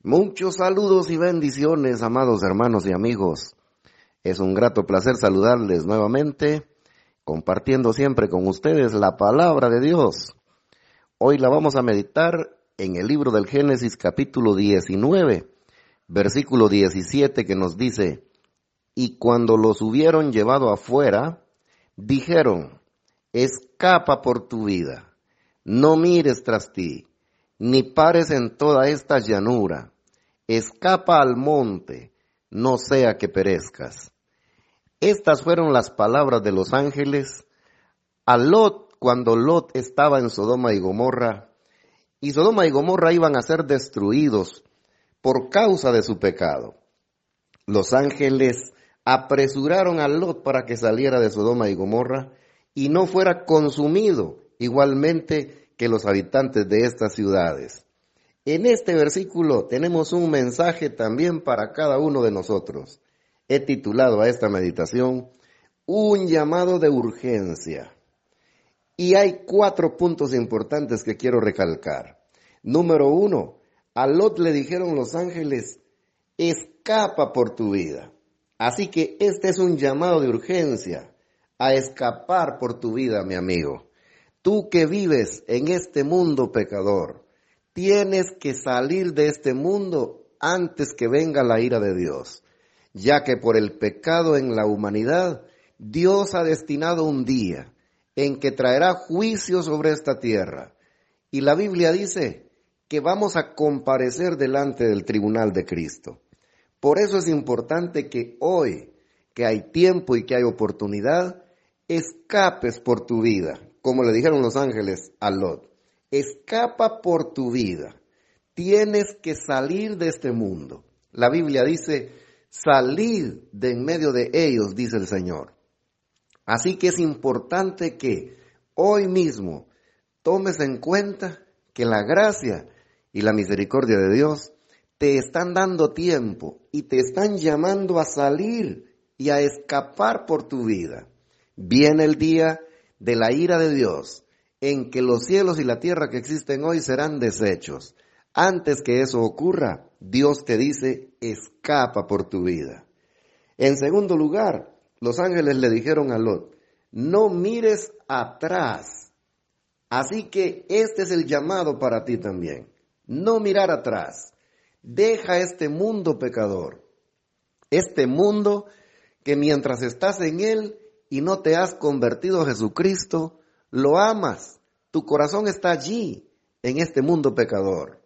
Muchos saludos y bendiciones, amados hermanos y amigos. Es un grato placer saludarles nuevamente, compartiendo siempre con ustedes la palabra de Dios. Hoy la vamos a meditar en el libro del Génesis capítulo 19, versículo 17, que nos dice: y cuando los hubieron llevado afuera, dijeron: escapa por tu vida, no mires tras ti, ni pares en toda esta llanura. Escapa al monte, no sea que perezcas. Estas fueron las palabras de los ángeles a Lot cuando Lot estaba en Sodoma y Gomorra, y Sodoma y Gomorra iban a ser destruidos por causa de su pecado. Los ángeles apresuraron a Lot para que saliera de Sodoma y Gomorra y no fuera consumido igualmente que los habitantes de estas ciudades. En este versículo tenemos un mensaje también para cada uno de nosotros. He titulado a esta meditación un llamado de urgencia. Y hay 4 puntos importantes que quiero recalcar. Número 1, a Lot le dijeron los ángeles: escapa por tu vida. Así que este es un llamado de urgencia, a escapar por tu vida, mi amigo. Tú que vives en este mundo pecador, tienes que salir de este mundo antes que venga la ira de Dios, ya que por el pecado en la humanidad, Dios ha destinado un día en que traerá juicio sobre esta tierra. Y la Biblia dice que vamos a comparecer delante del tribunal de Cristo. Por eso es importante que hoy, que hay tiempo y que hay oportunidad, escapes por tu vida, como le dijeron los ángeles a Lot. Escapa por tu vida. Tienes que salir de este mundo. La Biblia dice: salid de en medio de ellos, dice el Señor. Así que es importante que hoy mismo tomes en cuenta que la gracia y la misericordia de Dios te están dando tiempo y te están llamando a salir y a escapar por tu vida. Viene el día de la ira de Dios, en que los cielos y la tierra que existen hoy serán deshechos. Antes que eso ocurra, Dios te dice: escapa por tu vida. En segundo lugar, los ángeles le dijeron a Lot: no mires atrás. Así que este es el llamado para ti también. No mirar atrás. Deja este mundo pecador. Este mundo que mientras estás en él y no te has convertido a Jesucristo, lo amas. Tu corazón está allí, en este mundo pecador,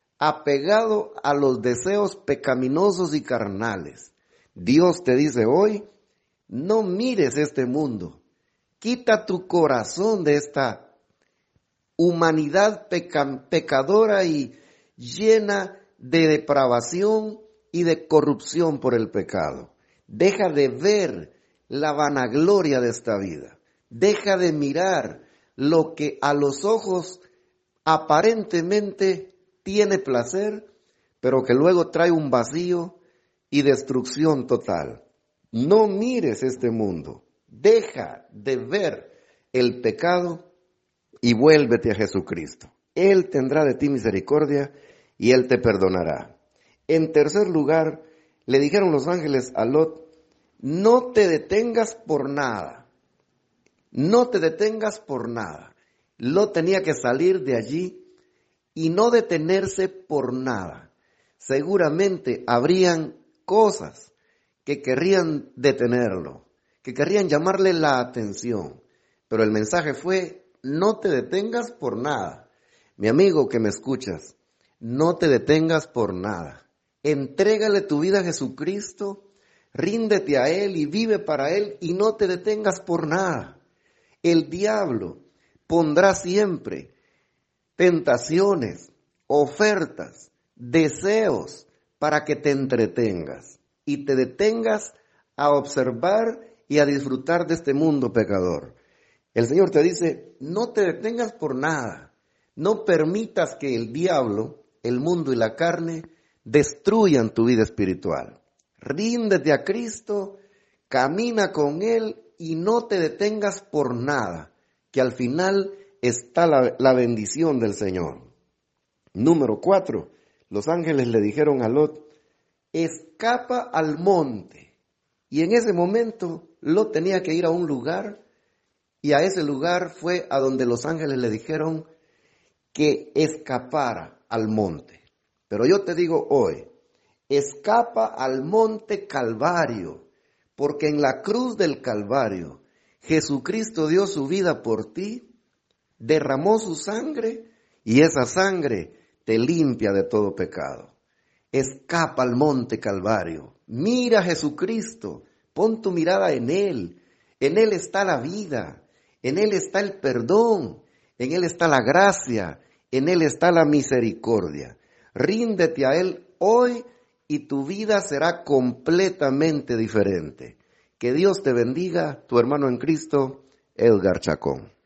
apegado a los deseos pecaminosos y carnales. Dios te dice hoy: no mires este mundo. Quita tu corazón de esta humanidad pecadora y llena de depravación y de corrupción por el pecado. Deja de ver la vanagloria de esta vida. Deja de mirar lo que a los ojos aparentemente tiene placer, pero que luego trae un vacío y destrucción total. No mires este mundo. Deja de ver el pecado y vuélvete a Jesucristo. Él tendrá de ti misericordia y Él te perdonará. En tercer lugar, le dijeron los ángeles a Lot: no te detengas por nada. No te detengas por nada. Lot tenía que salir de allí y no detenerse por nada. Seguramente habrían cosas que querrían detenerlo, que querrían llamarle la atención. Pero el mensaje fue: no te detengas por nada. Mi amigo que me escuchas, no te detengas por nada. Entrégale tu vida a Jesucristo, ríndete a Él y vive para Él y no te detengas por nada. El diablo pondrá siempre tentaciones, ofertas, deseos para que te entretengas y te detengas a observar y a disfrutar de este mundo pecador. El Señor te dice: no te detengas por nada. No permitas que el diablo, el mundo y la carne destruyan tu vida espiritual. Ríndete a Cristo, camina con Él y no te detengas por nada, que al final está la bendición del Señor. Número 4, Los ángeles le dijeron a Lot, escapa al monte. Y en ese momento Lot tenía que ir a un lugar, y a ese lugar fue a donde los ángeles le dijeron que escapara al monte. Pero yo te digo hoy, escapa al monte Calvario, porque en la cruz del Calvario Jesucristo dio su vida por ti, derramó su sangre y esa sangre te limpia de todo pecado. Escapa al monte Calvario, mira a Jesucristo, pon tu mirada en Él está la vida, en Él está el perdón, en Él está la gracia, en Él está la misericordia. Ríndete a Él hoy y tu vida será completamente diferente. Que Dios te bendiga, tu hermano en Cristo, Edgar Chacón.